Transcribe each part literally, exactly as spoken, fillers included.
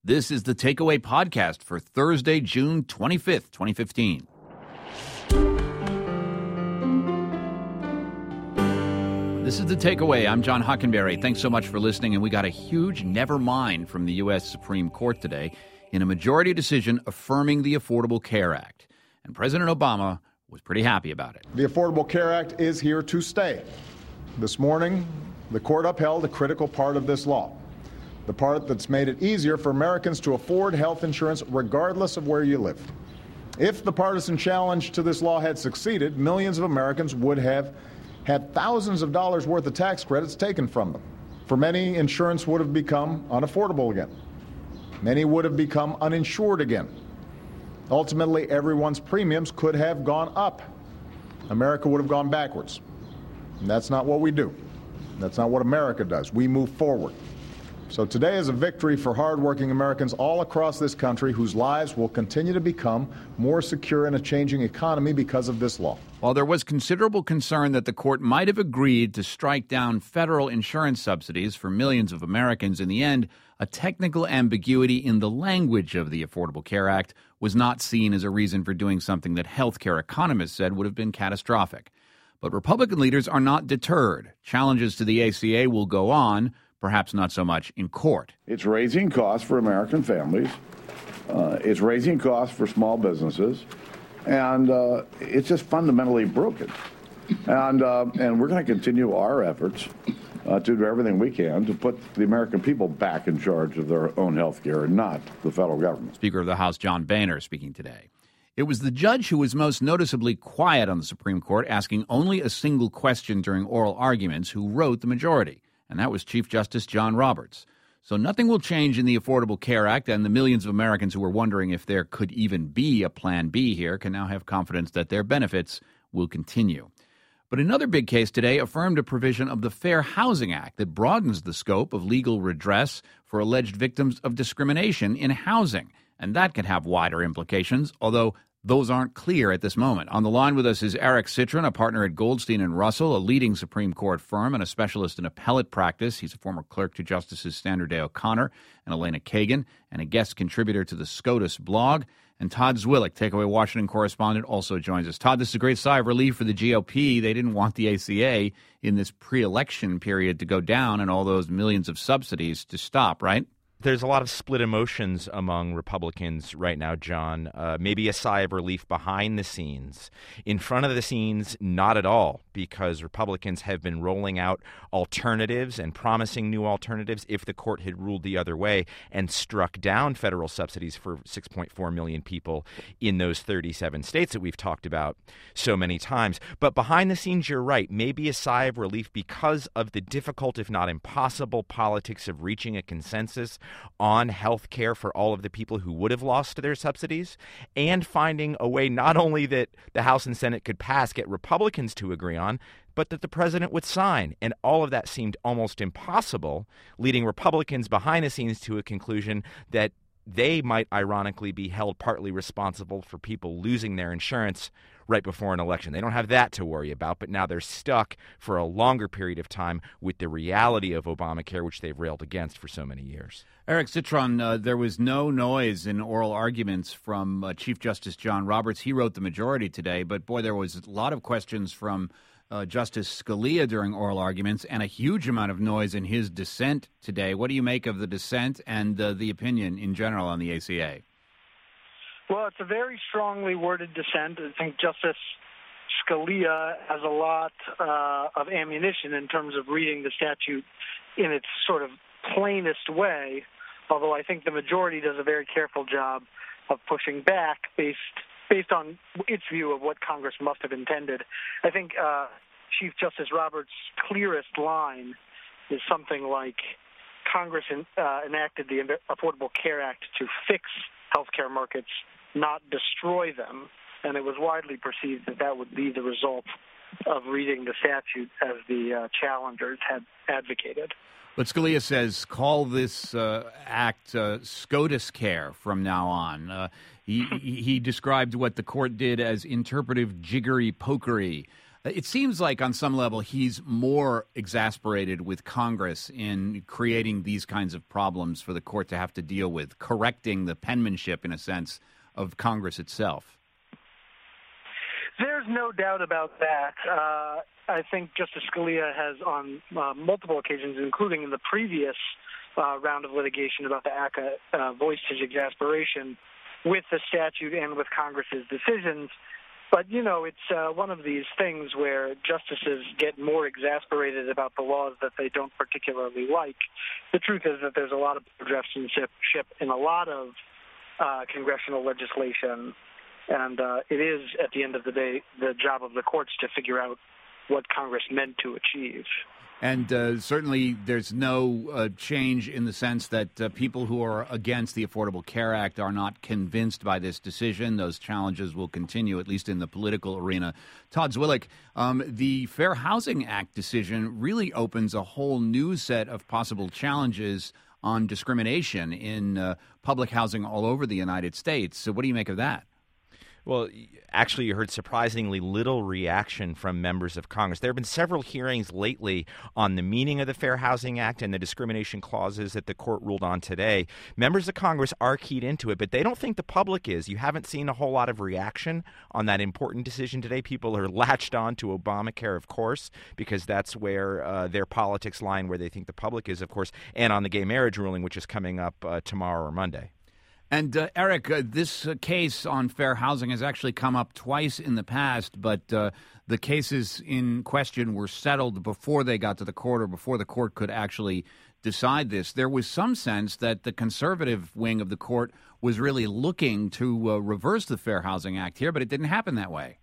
This is the Takeaway Podcast for Thursday, June twenty-fifth, twenty fifteen. This is the Takeaway. I'm John Hockenberry. Thanks so much for listening. And we got a huge never mind from the U S Supreme Court today in a majority decision affirming the Affordable Care Act. And President Obama was pretty happy about it. The Affordable Care Act is here to stay. This morning, the court upheld a critical part of this law, the part that's made it easier for Americans to afford health insurance regardless of where you live. If the partisan challenge to this law had succeeded, millions of Americans would have had thousands of dollars worth of tax credits taken from them. For many, insurance would have become unaffordable again. Many would have become uninsured again. Ultimately, everyone's premiums could have gone up. America would have gone backwards. And that's not what we do. That's not what America does. We move forward. So today is a victory for hardworking Americans all across this country whose lives will continue to become more secure in a changing economy because of this law. While there was considerable concern that the court might have agreed to strike down federal insurance subsidies for millions of Americans, in the end, a technical ambiguity in the language of the Affordable Care Act was not seen as a reason for doing something that healthcare economists said would have been catastrophic. But Republican leaders are not deterred. Challenges to the A C A will go on, perhaps not so much in court. It's raising costs for American families. Uh, it's raising costs for small businesses. And uh, it's just fundamentally broken. And, uh, and we're going to continue our efforts uh, to do everything we can to put the American people back in charge of their own health care and not the federal government. Speaker of the House John Boehner speaking today. It was the judge who was most noticeably quiet on the Supreme Court, asking only a single question during oral arguments, who wrote the majority. And that was Chief Justice John Roberts. So nothing will change in the Affordable Care Act, and the millions of Americans who were wondering if there could even be a Plan B here can now have confidence that their benefits will continue. But another big case today affirmed a provision of the Fair Housing Act that broadens the scope of legal redress for alleged victims of discrimination in housing. And that could have wider implications, although those aren't clear at this moment. On the line with us is Eric Citron, a partner at Goldstein and Russell, a leading Supreme Court firm and a specialist in appellate practice. He's a former clerk to Justices Sandra Day O'Connor and Elena Kagan, and a guest contributor to the SCOTUS blog. And Todd Zwillich, Takeaway Washington correspondent, also joins us. Todd, this is a great sigh of relief for the G O P. They didn't want the A C A in this pre-election period to go down and all those millions of subsidies to stop, right? There's a lot of split emotions among Republicans right now, John. Uh, maybe a sigh of relief behind the scenes. In front of the scenes, not at all, because Republicans have been rolling out alternatives and promising new alternatives if the court had ruled the other way and struck down federal subsidies for six point four million people in those thirty-seven states that we've talked about so many times. But behind the scenes, you're right, maybe a sigh of relief because of the difficult, if not impossible, politics of reaching a consensus on health care for all of the people who would have lost their subsidies, and finding a way not only that the House and Senate could pass, get Republicans to agree on, but that the president would sign. And all of that seemed almost impossible, leading Republicans behind the scenes to a conclusion that they might ironically be held partly responsible for people losing their insurance right before an election. They don't have that to worry about, but now they're stuck for a longer period of time with the reality of Obamacare, which they've railed against for so many years. Eric Citron, uh, there was no noise in oral arguments from uh, Chief Justice John Roberts. He wrote the majority today, but boy, there was a lot of questions from uh, Justice Scalia during oral arguments and a huge amount of noise in his dissent today. What do you make of the dissent and uh, the opinion in general on the A C A? Well, it's a very strongly worded dissent. I think Justice Scalia has a lot uh, of ammunition in terms of reading the statute in its sort of plainest way, although I think the majority does a very careful job of pushing back based based on its view of what Congress must have intended. I think uh, Chief Justice Roberts' clearest line is something like, Congress in, uh, enacted the Affordable Care Act to fix healthcare markets, not destroy them, and it was widely perceived that that would be the result of reading the statute as the uh, challengers had advocated. But Scalia says, call this uh, act uh, SCOTUS care from now on. Uh, he, he described what the court did as interpretive jiggery-pokery. It seems like on some level he's more exasperated with Congress in creating these kinds of problems for the court to have to deal with, correcting the penmanship, in a sense, of Congress itself. There's no doubt about that. Uh, I think Justice Scalia has, on uh, multiple occasions, including in the previous uh, round of litigation about the A C C A, uh, voiced his exasperation with the statute and with Congress's decisions. But, you know, it's uh, one of these things where justices get more exasperated about the laws that they don't particularly like. The truth is that there's a lot of draftsmanship in a lot of uh, congressional legislation. And uh, it is, at the end of the day, the job of the courts to figure out what Congress meant to achieve. And uh, certainly there's no uh, change in the sense that uh, people who are against the Affordable Care Act are not convinced by this decision. Those challenges will continue, at least in the political arena. Todd Zwillich, um, the Fair Housing Act decision really opens a whole new set of possible challenges on discrimination in uh, public housing all over the United States. So what do you make of that? Well, actually, you heard surprisingly little reaction from members of Congress. There have been several hearings lately on the meaning of the Fair Housing Act and the discrimination clauses that the court ruled on today. Members of Congress are keyed into it, but they don't think the public is. You haven't seen a whole lot of reaction on that important decision today. People are latched on to Obamacare, of course, because that's where uh, their politics lie, where they think the public is, of course, and on the gay marriage ruling, which is coming up uh, tomorrow or Monday. And, uh, Eric, uh, this uh, case on fair housing has actually come up twice in the past, but uh, the cases in question were settled before they got to the court or before the court could actually decide this. There was some sense that the conservative wing of the court was really looking to uh, reverse the Fair Housing Act here, but it didn't happen that way.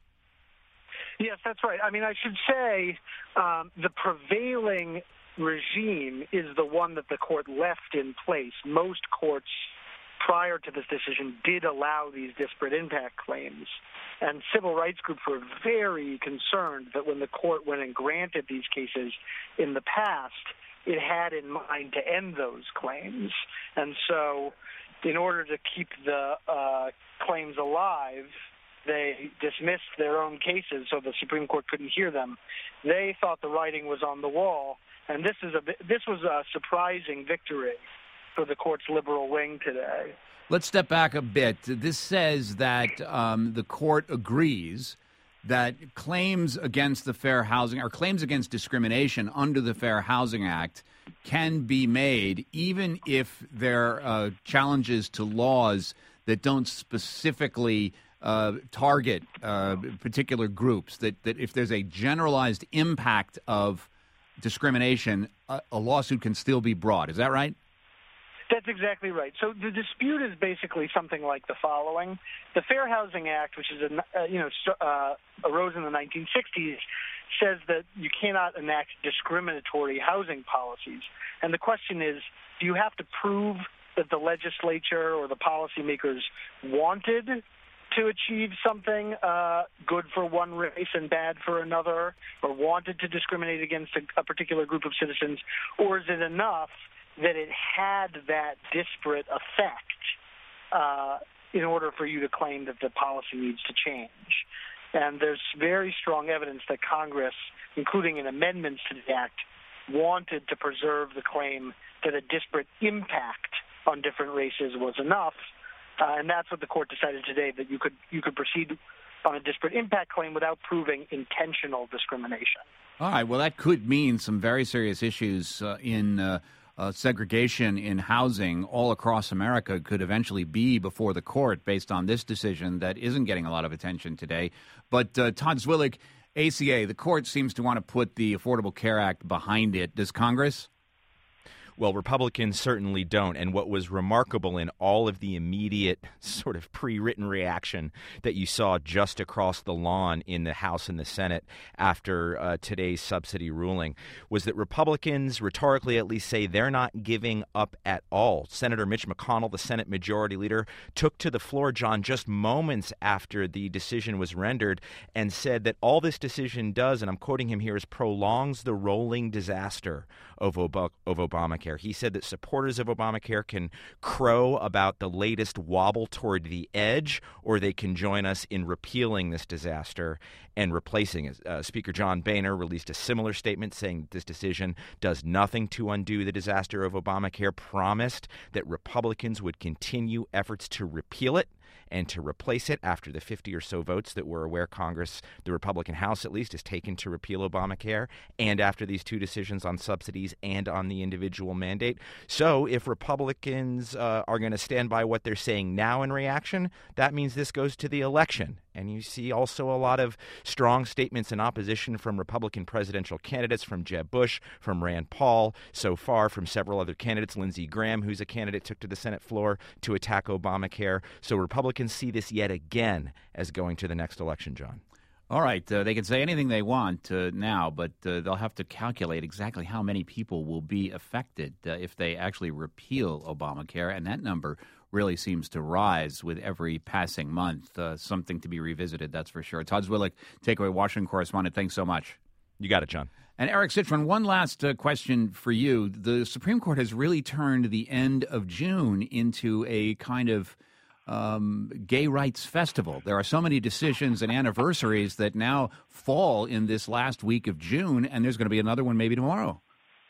Yes, that's right. I mean, I should say um, the prevailing regime is the one that the court left in place. Most courts prior to this decision did allow these disparate impact claims. And civil rights groups were very concerned that when the court went and granted these cases in the past, it had in mind to end those claims. And so in order to keep the uh, claims alive, they dismissed their own cases so the Supreme Court couldn't hear them. They thought the writing was on the wall, and this is a this was a surprising victory for the court's liberal wing today. Let's step back a bit. This says that um, the court agrees that claims against the Fair Housing or claims against discrimination under the Fair Housing Act can be made even if they're uh, challenges to laws that don't specifically uh, target uh, particular groups, that, that if there's a generalized impact of discrimination, a, a lawsuit can still be brought. Is that right? That's exactly right. So the dispute is basically something like the following: the Fair Housing Act, which is a, uh, you know uh, arose in the nineteen sixties, says that you cannot enact discriminatory housing policies. And the question is, do you have to prove that the legislature or the policymakers wanted to achieve something uh, good for one race and bad for another, or wanted to discriminate against a, a particular group of citizens, or is it enough that it had that disparate effect uh, in order for you to claim that the policy needs to change? And there's very strong evidence that Congress, including in amendments to the Act, wanted to preserve the claim that a disparate impact on different races was enough. Uh, and that's what the court decided today, that you could you could proceed on a disparate impact claim without proving intentional discrimination. All right. Well, that could mean some very serious issues uh, in uh, uh, segregation in housing all across America could eventually be before the court based on this decision that isn't getting a lot of attention today. But uh, Todd Zwillich, A C A, the court seems to want to put the Affordable Care Act behind it. Does Congress? Well, Republicans certainly don't. And what was remarkable in all of the immediate sort of pre-written reaction that you saw just across the lawn in the House and the Senate after uh, today's subsidy ruling was that Republicans, rhetorically at least, say they're not giving up at all. Senator Mitch McConnell, the Senate Majority Leader, took to the floor, John, just moments after the decision was rendered and said that all this decision does, and I'm quoting him here, is prolongs the rolling disaster of, Ob- of Obamacare. Obamacare. He said that supporters of Obamacare can crow about the latest wobble toward the edge, or they can join us in repealing this disaster and replacing it. Uh, Speaker John Boehner released a similar statement saying that this decision does nothing to undo the disaster of Obamacare, promised that Republicans would continue efforts to repeal it and to replace it after the fifty or so votes that we're aware Congress, the Republican House at least, has taken to repeal Obamacare, and after these two decisions on subsidies and on the individual mandate. So if Republicans uh, are going to stand by what they're saying now in reaction, that means this goes to the election. And you see also a lot of strong statements in opposition from Republican presidential candidates, from Jeb Bush, from Rand Paul, so far from several other candidates. Lindsey Graham, who's a candidate, took to the Senate floor to attack Obamacare. So Republicans see this yet again as going to the next election, John. All right. Uh, they can say anything they want uh, now, but uh, they'll have to calculate exactly how many people will be affected uh, if they actually repeal Obamacare. And that number really seems to rise with every passing month. Uh, something to be revisited, that's for sure. Todd Zwillich, Takeaway Washington correspondent, thanks so much. You got it, John. And Eric Citron, one last uh, question for you. The Supreme Court has really turned the end of June into a kind of um, gay rights festival. There are so many decisions and anniversaries that now fall in this last week of June, and there's going to be another one maybe tomorrow.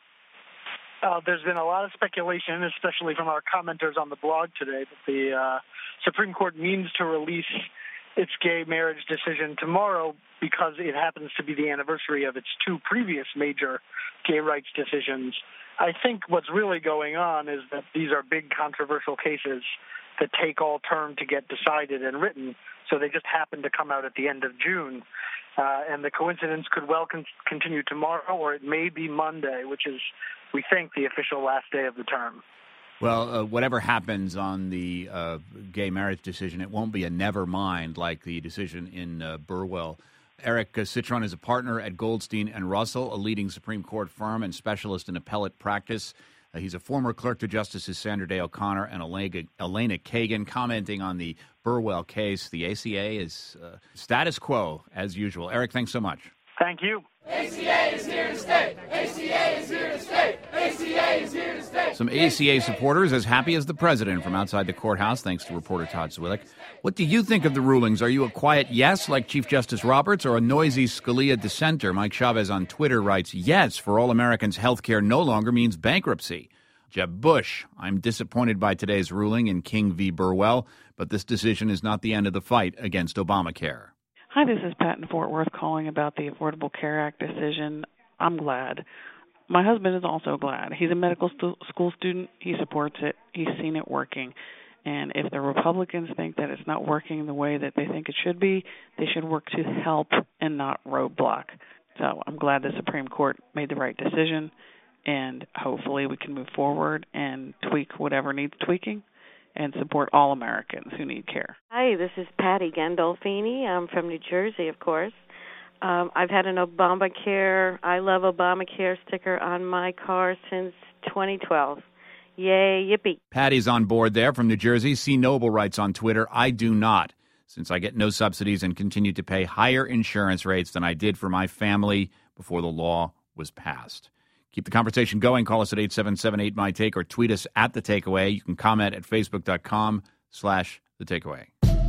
Uh, there's been a lot of speculation, especially from our commenters on the blog today, that the uh, Supreme Court means to release its gay marriage decision tomorrow because it happens to be the anniversary of its two previous major gay rights decisions. I think what's really going on is that these are big controversial cases that take all term to get decided and written, so they just happen to come out at the end of June. Uh, and the coincidence could well con- continue tomorrow, or it may be Monday, which is, we think, the official last day of the term. Well, uh, whatever happens on the uh, gay marriage decision, it won't be a never mind like the decision in uh, Burwell. Eric uh, Citron is a partner at Goldstein and Russell, a leading Supreme Court firm and specialist in appellate practice. Uh, he's a former clerk to Justices Sandra Day O'Connor and Elena, Elena Kagan. Commenting on the Burwell case, the A C A is uh, status quo as usual. Eric, thanks so much. Thank you. A C A is here to stay. A C A is here to stay. A C A is here to stay. Some A C A supporters as happy as the president from outside the courthouse, thanks to reporter Todd Zwillich. What do you think of the rulings? Are you a quiet yes like Chief Justice Roberts or a noisy Scalia dissenter? Mike Chavez on Twitter writes, yes, for all Americans, health care no longer means bankruptcy. Jeb Bush, I'm disappointed by today's ruling in King v. Burwell, but this decision is not the end of the fight against Obamacare. Hi, this is Pat in Fort Worth calling about the Affordable Care Act decision. I'm glad. My husband is also glad. He's a medical stu- school student. He supports it. He's seen it working. And if the Republicans think that it's not working the way that they think it should be, they should work to help and not roadblock. So I'm glad the Supreme Court made the right decision, and hopefully we can move forward and tweak whatever needs tweaking and support all Americans who need care. Hi, this is Patty Gandolfini. I'm from New Jersey, of course. Um, I've had an Obamacare, I love Obamacare sticker on my car since twenty twelve. Yay, yippee. Patty's on board there from New Jersey. C. Noble writes on Twitter, I do not, since I get no subsidies and continue to pay higher insurance rates than I did for my family before the law was passed. Keep the conversation going. Call us at eight seven seven eight, M Y T A K E or tweet us at The Takeaway. You can comment at facebook.com slash The Takeaway.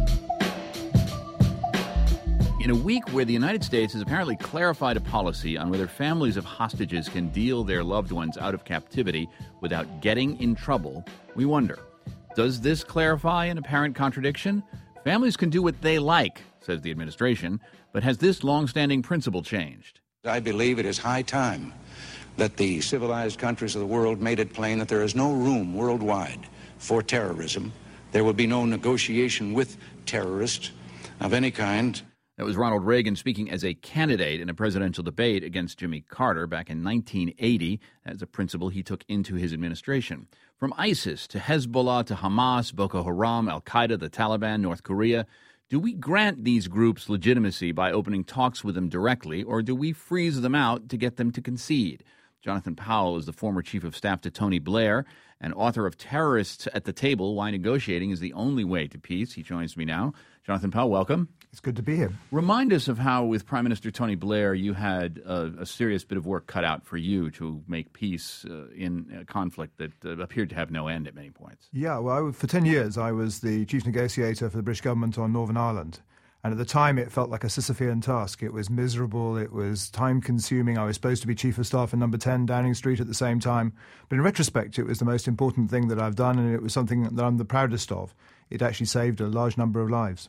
In a week where the United States has apparently clarified a policy on whether families of hostages can deal their loved ones out of captivity without getting in trouble, we wonder, does this clarify an apparent contradiction? Families can do what they like, says the administration, but has this longstanding principle changed? I believe it is high time that the civilized countries of the world made it plain that there is no room worldwide for terrorism. There will be no negotiation with terrorists of any kind. That was Ronald Reagan speaking as a candidate in a presidential debate against Jimmy Carter back in nineteen eighty. That's a principle he took into his administration. From ISIS to Hezbollah to Hamas, Boko Haram, Al-Qaeda, the Taliban, North Korea, do we grant these groups legitimacy by opening talks with them directly, or do we freeze them out to get them to concede? Jonathan Powell is the former chief of staff to Tony Blair and author of Terrorists at the Table, Why Negotiating is the Only Way to Peace. He joins me now. Jonathan Pell, welcome. It's good to be here. Remind us of how, with Prime Minister Tony Blair, you had a, a serious bit of work cut out for you to make peace uh, in a conflict that uh, appeared to have no end at many points. Yeah, well, I, for ten years, I was the chief negotiator for the British government on Northern Ireland. And at the time, it felt like a Sisyphean task. It was miserable. It was time-consuming. I was supposed to be chief of staff in number ten Downing Street at the same time. But in retrospect, it was the most important thing that I've done, and it was something that I'm the proudest of. It actually saved a large number of lives.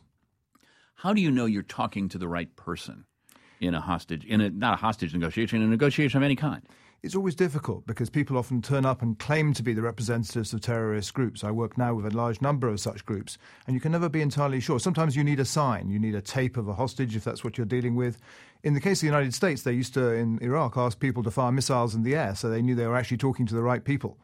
How do you know you're talking to the right person in a hostage, in a not a hostage negotiation, in a negotiation of any kind? It's always difficult because people often turn up and claim to be the representatives of terrorist groups. I work now with a large number of such groups, and you can never be entirely sure. Sometimes you need a sign. You need a tape of a hostage if that's what you're dealing with. In the case of the United States, they used to, in Iraq, ask people to fire missiles in the air, so they knew they were actually talking to the right people.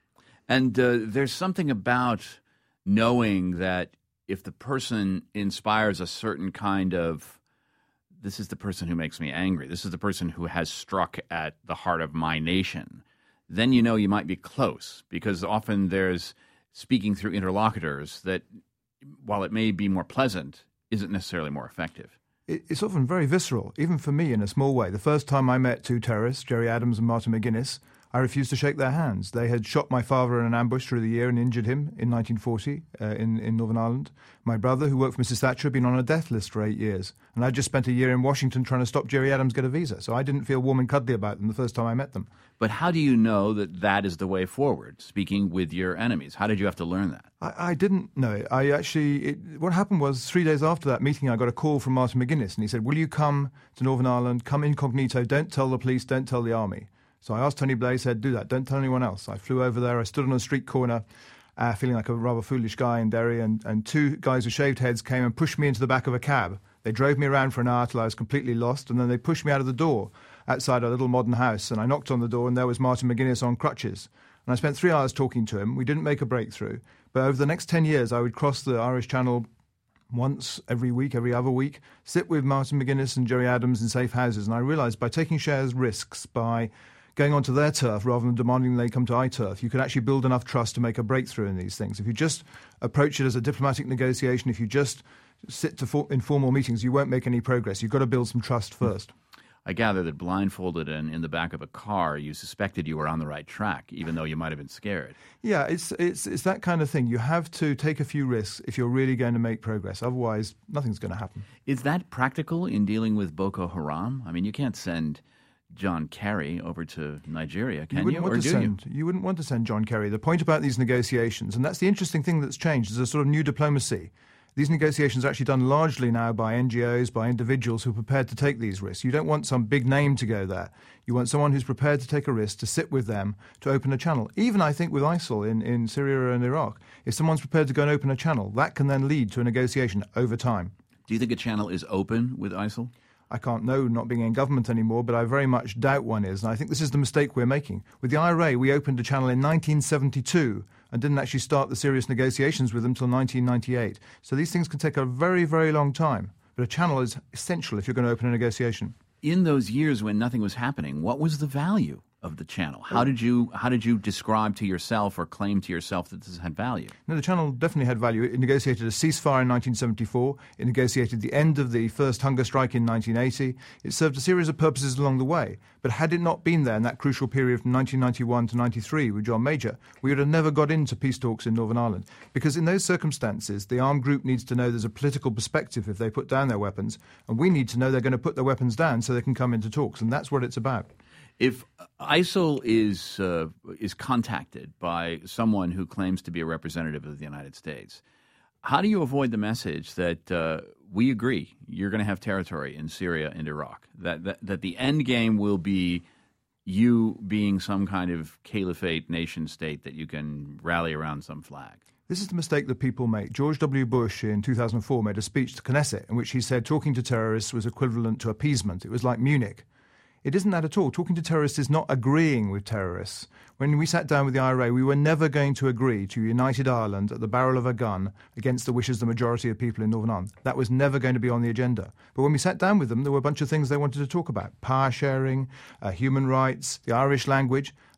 And uh, there's something about knowing that if the person inspires a certain kind of, this is the person who makes me angry, this is the person who has struck at the heart of my nation, then you know you might be close, because often there's speaking through interlocutors that, while it may be more pleasant, isn't necessarily more effective. It's often very visceral, even for me in a small way. The first time I met two terrorists, Gerry Adams and Martin McGuinness, I refused to shake their hands. They had shot my father in an ambush through the year and injured him in nineteen forty uh, in, in Northern Ireland. My brother, who worked for Missus Thatcher, had been on a death list for eight years. And I'd just spent a year in Washington trying to stop Gerry Adams get a visa. So I didn't feel warm and cuddly about them the first time I met them. But how do you know that that is the way forward, speaking with your enemies? How did you have to learn that? I, I didn't know it. I actually, it, what happened was three days after that meeting, I got a call from Martin McGuinness, and he said, will you come to Northern Ireland, come incognito, don't tell the police, don't tell the army. So I asked Tony Blair, he said, do that, don't tell anyone else. I flew over there, I stood on a street corner, uh, feeling like a rather foolish guy in Derry, and, and two guys with shaved heads came and pushed me into the back of a cab. They drove me around for an hour till I was completely lost, and then they pushed me out of the door outside a little modern house, and I knocked on the door, and there was Martin McGuinness on crutches. And I spent three hours talking to him. We didn't make a breakthrough, but over the next ten years, I would cross the Irish Channel once every week, every other week, sit with Martin McGuinness and Gerry Adams in safe houses, and I realised by taking shares risks, by going onto their turf rather than demanding they come to our turf, you can actually build enough trust to make a breakthrough in these things. If you just approach it as a diplomatic negotiation, if you just sit to for, informal meetings, you won't make any progress. You've got to build some trust first. I gather that blindfolded and in the back of a car, you suspected you were on the right track, even though you might have been scared. Yeah, it's it's it's that kind of thing. You have to take a few risks if you're really going to make progress. Otherwise, nothing's going to happen. Is that practical in dealing with Boko Haram? I mean, you can't send John Kerry over to Nigeria, can you? you? Want or to do send, you? You wouldn't want to send John Kerry. The point about these negotiations, and that's the interesting thing that's changed, is a sort of new diplomacy. These negotiations are actually done largely now by N G Os, by individuals who are prepared to take these risks. You don't want some big name to go there. You want someone who's prepared to take a risk, to sit with them, to open a channel. Even, I think, with ISIL in, in Syria and Iraq, if someone's prepared to go and open a channel, that can then lead to a negotiation over time. Do you think a channel is open with ISIL? I can't know, not being in government anymore, but I very much doubt one is. And I think this is the mistake we're making. With the I R A, we opened a channel in nineteen seventy-two and didn't actually start the serious negotiations with them until nineteen ninety-eight. So these things can take a very, very long time. But a channel is essential if you're going to open a negotiation. In those years when nothing was happening, what was the value of the channel? How did you how did you describe to yourself or claim to yourself that this had value? No, the channel definitely had value. It negotiated a ceasefire in nineteen seventy-four. It negotiated the end of the first hunger strike in nineteen eighty. It served a series of purposes along the way. But had it not been there in that crucial period from nineteen ninety-one to ninety-three with John Major, we would have never got into peace talks in Northern Ireland. Because in those circumstances, the armed group needs to know there's a political perspective if they put down their weapons, and we need to know they're going to put their weapons down so they can come into talks, and that's what it's about. If ISIL is uh, is contacted by someone who claims to be a representative of the United States, how do you avoid the message that uh, we agree you're going to have territory in Syria and Iraq, that, that that the end game will be you being some kind of caliphate nation state that you can rally around some flag? This is the mistake that people make. George W. Bush in two thousand four made a speech to Knesset in which he said talking to terrorists was equivalent to appeasement. It was like Munich. It isn't that at all. Talking to terrorists is not agreeing with terrorists. When we sat down with the I R A, we were never going to agree to united Ireland at the barrel of a gun against the wishes of the majority of people in Northern Ireland. That was never going to be on the agenda. But when we sat down with them, there were a bunch of things they wanted to talk about. Power sharing, uh, human rights, the Irish language.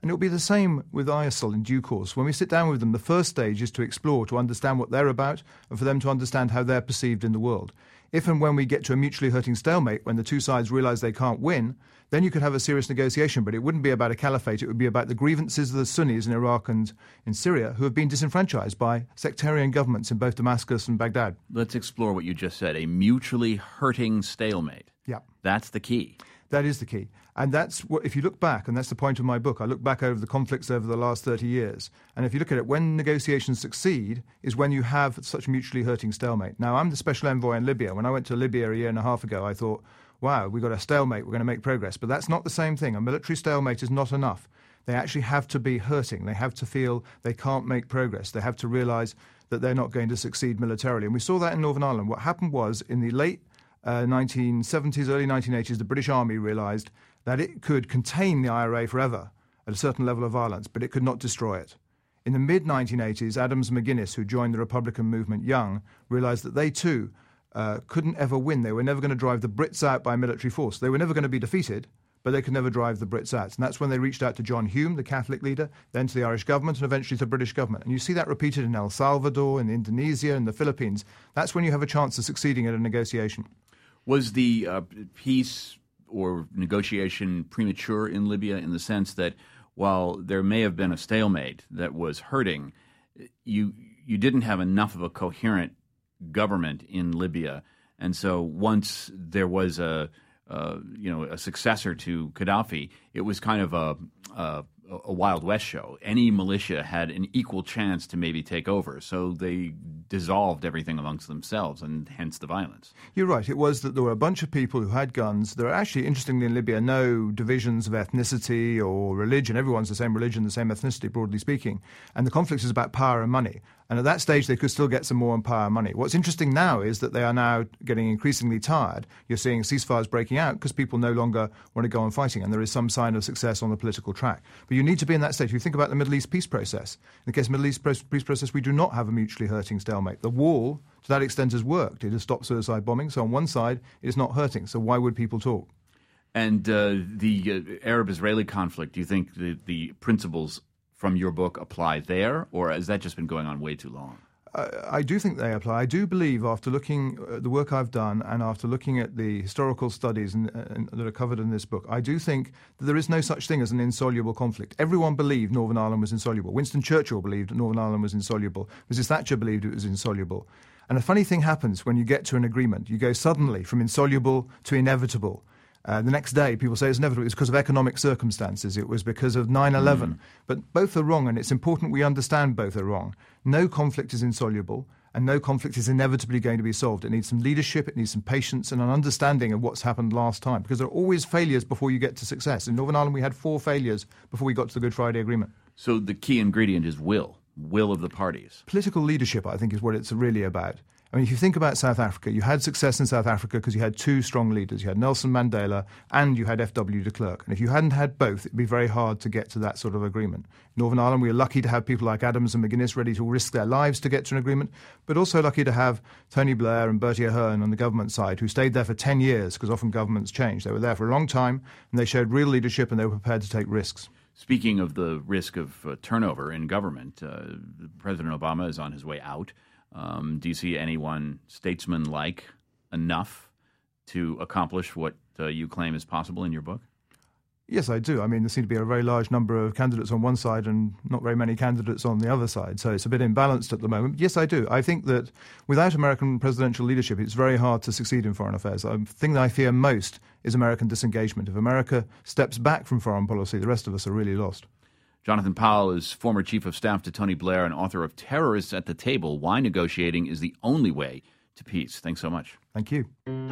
And it'll be the same with I S I L in due course. When we sit down with them, the first stage is to explore, to understand what they're about, and for them to understand how they're perceived in the world. If and when we get to a mutually hurting stalemate, when the two sides realise they can't win, then you could have a serious negotiation, but it wouldn't be about a caliphate. It would be about the grievances of the Sunnis in Iraq and in Syria who have been disenfranchised by sectarian governments in both Damascus and Baghdad. Let's explore what you just said, a mutually hurting stalemate. Yeah. That's the key. That is the key. And that's what, if you look back, and that's the point of my book, I look back over the conflicts over the last thirty years. And if you look at it, when negotiations succeed is when you have such mutually hurting stalemate. Now, I'm the special envoy in Libya. When I went to Libya a year and a half ago, I thought, wow, we've got a stalemate, we're going to make progress. But that's not the same thing. A military stalemate is not enough. They actually have to be hurting. They have to feel they can't make progress. They have to realise that they're not going to succeed militarily. And we saw that in Northern Ireland. What happened was, in the late uh, nineteen seventies, early nineteen eighties, the British Army realised that it could contain the I R A forever at a certain level of violence, but it could not destroy it. In the mid nineteen eighties, Adams and McGuinness, who joined the Republican movement young, realised that they too uh, couldn't ever win. They were never going to drive the Brits out by military force. They were never going to be defeated, but they could never drive the Brits out. And that's when they reached out to John Hume, the Catholic leader, then to the Irish government, and eventually to the British government. And you see that repeated in El Salvador, in Indonesia, in the Philippines. That's when you have a chance of succeeding at a negotiation. Was the uh, peace or negotiation premature in Libya, in the sense that while there may have been a stalemate that was hurting, you you didn't have enough of a coherent government in Libya, and so once there was a uh, you know a successor to Gaddafi, it was kind of a, a a Wild West show. Any militia had an equal chance to maybe take over, so they dissolved everything amongst themselves, and hence the violence. You're right. It was that there were a bunch of people who had guns. There are actually, interestingly, in Libya, no divisions of ethnicity or religion. Everyone's the same religion, the same ethnicity, broadly speaking. And the conflict is about power and money. And at that stage, they could still get some more on power and money. What's interesting now is that they are now getting increasingly tired. You're seeing ceasefires breaking out because people no longer want to go on fighting, and there is some sign of success on the political track. But you need to be in that stage. If you think about the Middle East peace process, in the case of the Middle East peace process, we do not have a mutually hurting stalemate. The wall, to that extent, has worked. It has stopped suicide bombing. So on one side, it is not hurting. So why would people talk? And uh, the uh, Arab-Israeli conflict, do you think the, the principles from your book apply there, or has that just been going on way too long? I, I do think they apply. I do believe, after looking at the work I've done and after looking at the historical studies and, and, that are covered in this book, I do think that there is no such thing as an insoluble conflict. Everyone believed Northern Ireland was insoluble. Winston Churchill believed that Northern Ireland was insoluble. Missus Thatcher believed it was insoluble. And a funny thing happens when you get to an agreement. You go suddenly from insoluble to inevitable. Uh, the next day, people say it's inevitable. It's because of economic circumstances. It was because of nine eleven. Mm. But both are wrong, and it's important we understand both are wrong. No conflict is insoluble, and no conflict is inevitably going to be solved. It needs some leadership, it needs some patience, and an understanding of what's happened last time, because there are always failures before you get to success. In Northern Ireland, we had four failures before we got to the Good Friday Agreement. So the key ingredient is will, will of the parties. Political leadership, I think, is what it's really about. I mean, if you think about South Africa, you had success in South Africa because you had two strong leaders. You had Nelson Mandela and you had F W de Klerk. And if you hadn't had both, it'd be very hard to get to that sort of agreement. In Northern Ireland, we were lucky to have people like Adams and McGuinness ready to risk their lives to get to an agreement, but also lucky to have Tony Blair and Bertie Ahern on the government side, who stayed there for ten years, because often governments change. They were there for a long time, and they showed real leadership, and they were prepared to take risks. Speaking of the risk of uh, turnover in government, uh, President Obama is on his way out. Um, do you see anyone statesman-like enough to accomplish what uh, you claim is possible in your book? Yes, I do. I mean, there seem to be a very large number of candidates on one side and not very many candidates on the other side. So it's a bit imbalanced at the moment. Yes, I do. I think that without American presidential leadership, it's very hard to succeed in foreign affairs. The thing that I fear most is American disengagement. If America steps back from foreign policy, the rest of us are really lost. Jonathan Powell is former chief of staff to Tony Blair and author of Terrorists at the Table, Why Negotiating is the Only Way to Peace. Thanks so much. Thank you.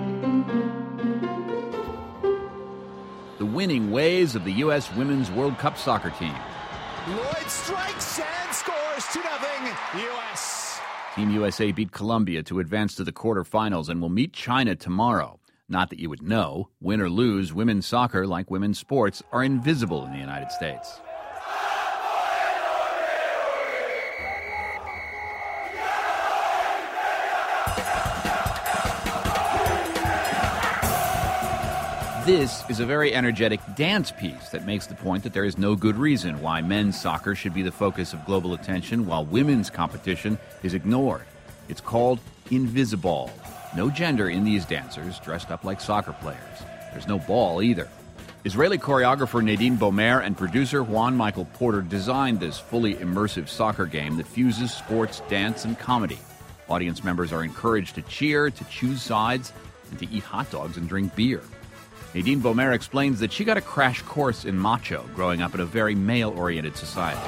The winning ways of the U S Women's World Cup soccer team. Lloyd strikes and scores two nothing U S. Team U S A beat Colombia to advance to the quarterfinals and will meet China tomorrow. Not that you would know, win or lose, women's soccer, like women's sports, are invisible in the United States. This is a very energetic dance piece that makes the point that there is no good reason why men's soccer should be the focus of global attention while women's competition is ignored. It's called Invisiball. No gender in these dancers dressed up like soccer players. There's no ball either. Israeli choreographer Nadine Bomer and producer Juan Michael Porter designed this fully immersive soccer game that fuses sports, dance, and comedy. Audience members are encouraged to cheer, to choose sides, and to eat hot dogs and drink beer. Nadine Bomer explains that she got a crash course in macho growing up in a very male-oriented society.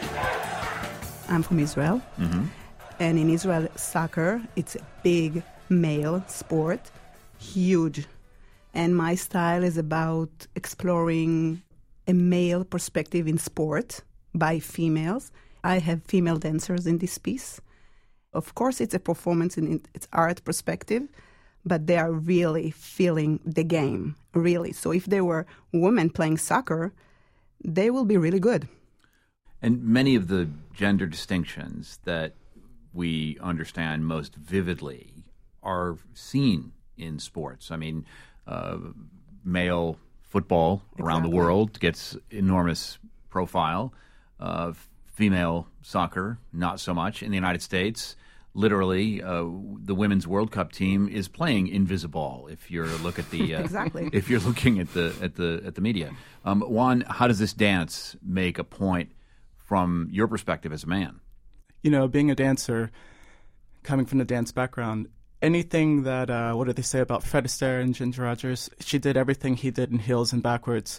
I'm from Israel, Mm-hmm. and in Israel, soccer, it's a big male sport, huge. And my style is about exploring a male perspective in sport by females. I have female dancers in this piece. Of course, it's a performance and it's art perspective, but they are really feeling the game, really. So if they were women playing soccer, they will be really good. And many of the gender distinctions that we understand most vividly are seen in sports. I mean, uh, male football around the Exactly. world gets enormous profile. Uh, female soccer, not so much. In the United States, literally, uh, the women's World Cup team is playing Invisiball. If you look at the uh, Exactly. if you're looking at the at the at the media, um, Juan, how does this dance make a point from your perspective as a man? You know, being a dancer, coming from the dance background, anything that, uh, what did they say about Fred Astaire and Ginger Rogers? She did everything he did in heels and backwards.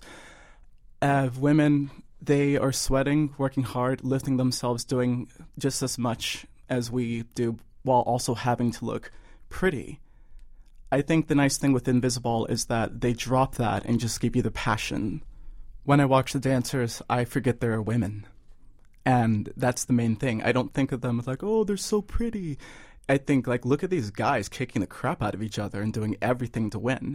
Uh, women, they are sweating, working hard, lifting themselves, doing just as much as we do, while also having to look pretty. I think the nice thing with Invisiball is that they drop that and just give you the passion. When I watch the dancers, I forget they're women. And that's the main thing. I don't think of them as like, oh, they're so pretty. I think, like, look at these guys kicking the crap out of each other and doing everything to win.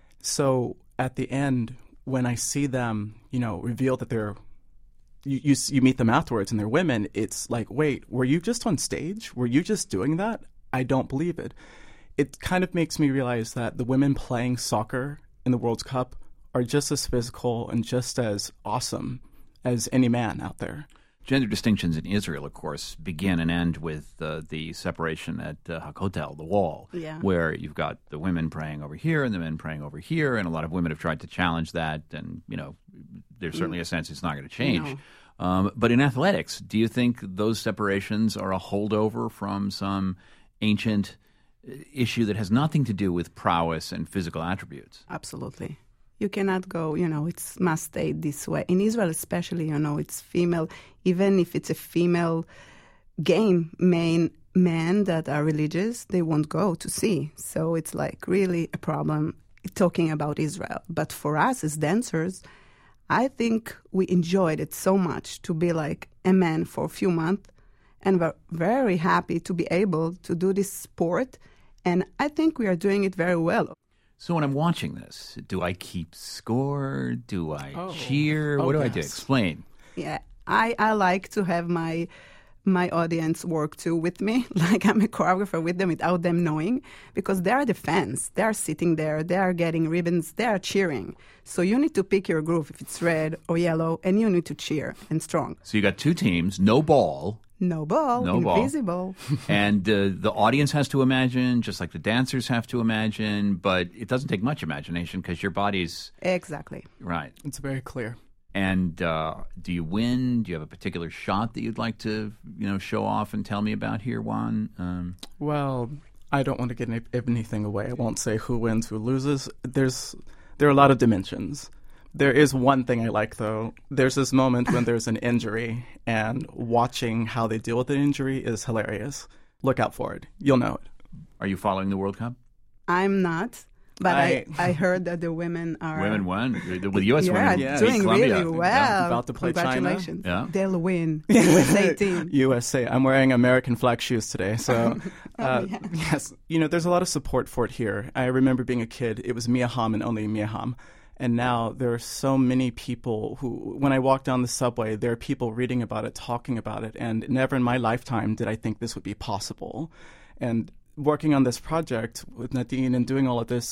So at the end, when I see them, you know, reveal that they're, you, you, you meet them afterwards and they're women, it's like, wait, were you just on stage? Were you just doing that? I don't believe it. It kind of makes me realize that the women playing soccer in the World Cup are just as physical and just as awesome as any man out there. Gender distinctions in Israel, of course, begin and end with uh, the separation at uh, Hakotel, the wall, Yeah. where you've got the women praying over here and the men praying over here, and a lot of women have tried to challenge that, and, you know, there's certainly a sense it's not going to change. No. Um, but in athletics, do you think those separations are a holdover from some ancient issue that has nothing to do with prowess and physical attributes? Absolutely. You cannot go, you know, it must stay this way. In Israel especially, you know, it's female. Even if it's a female game, main men that are religious, they won't go to see. So it's like really a problem talking about Israel. But for us as dancers, I think we enjoyed it so much to be like a man for a few months. And we're very happy to be able to do this sport. And I think we are doing it very well. So when I'm watching this, do I keep score? Do I Oh. cheer? Oh, What do I do? yes. Explain. Yeah, I, I like to have my my audience work too with me, like I'm a choreographer with them without them knowing, because they are the fans. They are sitting there, they are getting ribbons, they are cheering. So you need to pick your groove, if it's red or yellow, and you need to cheer and strong. So you got two teams, no ball, No ball, No ball. invisible. and uh, the audience has to imagine, just like the dancers have to imagine, but it doesn't take much imagination because your body's Exactly. right. It's very clear. And uh, do you win? Do you have a particular shot that you'd like to, you know, show off and tell me about here, Juan? Um, Well, I don't want to get any, anything away. I won't say who wins, who loses. There's there are a lot of dimensions. There is one thing I like, though. There's this moment when there's an injury, and watching how they deal with the injury is hilarious. Look out for it. You'll know it. are you following the World Cup? I'm not, but I, I- I heard that the women are... Women won. With the U S yeah, women Yeah. doing beat Colombia. really well. About to play China. Congratulations. Yeah. They'll win. U S A team. U S A. I'm wearing American flag shoes today, so uh, yeah. yes, you know, there's a lot of support for it here. I remember being a kid; it was Mia Hamm and only Mia Hamm, and now there are so many people who, when I walk down the subway, there are people reading about it, talking about it, and never in my lifetime did I think this would be possible. And working on this project with Nadine and doing all of this,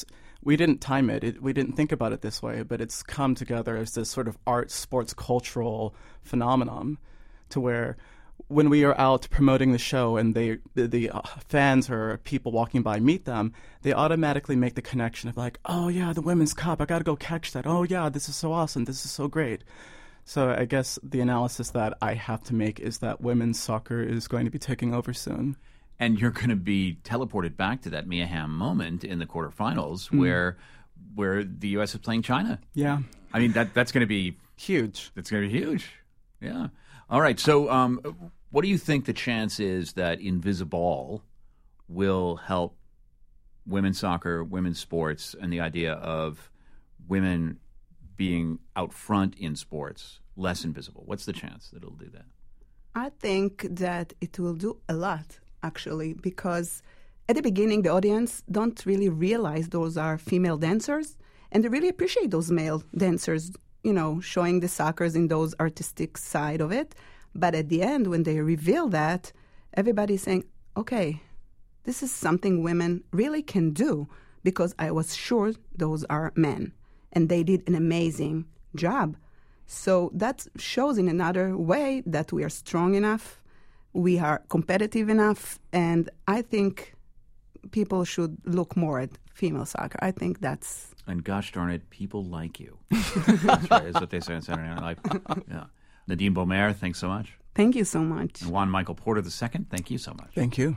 we didn't time it. it. We didn't think about it this way, but it's come together as this sort of art, sports, cultural phenomenon to where when we are out promoting the show and they the, the uh, fans or people walking by meet them, they automatically make the connection of like, oh, yeah, the Women's Cup. I got to go catch that. Oh, yeah, this is so awesome. This is so great. So I guess the analysis that I have to make is that women's soccer is going to be taking over soon. And you're going to be teleported back to that Mia Hamm moment in the quarterfinals Mm. where where the U S is playing China. Yeah. I mean, that that's going to be huge. That's going to be huge. Yeah. All right. So um, what do you think the chance is that Invisiball will help women's soccer, women's sports, and the idea of women being out front in sports less invisible? What's the chance that it'll do that? I think that it will do a lot, actually, because at the beginning, the audience don't really realize those are female dancers, and they really appreciate those male dancers, you know, showing the suckers in those artistic side of it. But at the end, when they reveal that, everybody's saying, okay, this is something women really can do, because I was sure those are men, and they did an amazing job. So that shows in another way that we are strong enough, we are competitive enough, and I think people should look more at female soccer. I think that's... And gosh darn it, people like you. That's right, is what they say on Saturday Night Live. Yeah. Nadine Beaumaire, thanks so much. Thank you so much. And Juan Michael Porter the Second, thank you so much. Thank you.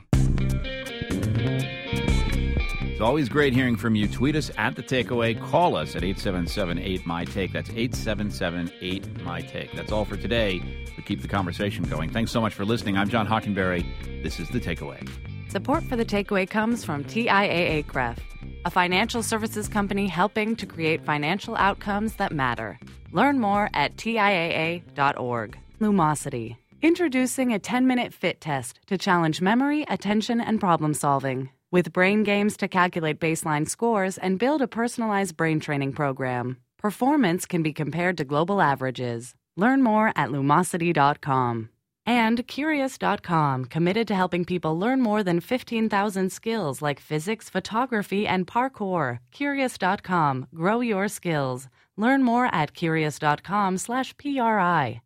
It's always great hearing from you. Tweet us at The Takeaway. Call us at eight seven seven eight M Y Take. That's eight seven seven eight M Y Take. That's all for today. We keep the conversation going. Thanks so much for listening. I'm John Hockenberry. This is The Takeaway. Support for The Takeaway comes from T I A A C R E F, a financial services company helping to create financial outcomes that matter. Learn more at T I A A dot org. Lumosity, introducing a ten-minute fit test to challenge memory, attention, and problem-solving. With brain games to calculate baseline scores and build a personalized brain training program. Performance can be compared to global averages. Learn more at lumosity dot com. And Curious dot com, committed to helping people learn more than fifteen thousand skills like physics, photography, and parkour. Curious dot com. Grow your skills. Learn more at Curious dot com slash P R I.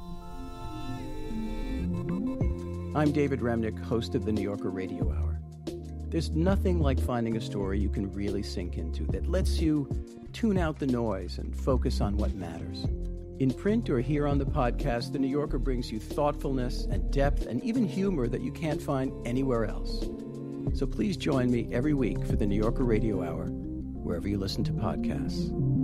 I'm David Remnick, host of the New Yorker Radio Hour. There's nothing like finding a story you can really sink into that lets you tune out the noise and focus on what matters. In print or here on the podcast, The New Yorker brings you thoughtfulness and depth and even humor that you can't find anywhere else. So please join me every week for the New Yorker Radio Hour, wherever you listen to podcasts.